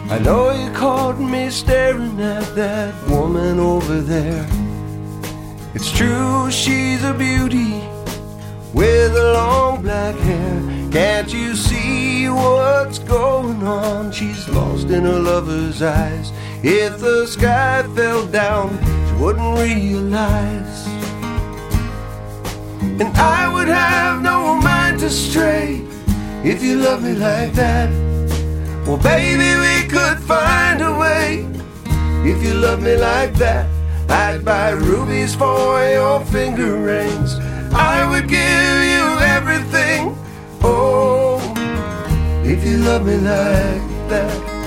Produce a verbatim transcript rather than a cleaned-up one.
I know you caught me staring at that woman over there. It's true, she's a beauty with the long black hair. Can't you see what's going on? She's lost in her lover's eyes. If the sky fell down, she wouldn't realize. And I would have no mind to stray if you love me like that. Well, baby, we could find a way. If you love me like that, I'd buy rubies for your finger rings. I would give you everything. Oh, if you love me like that.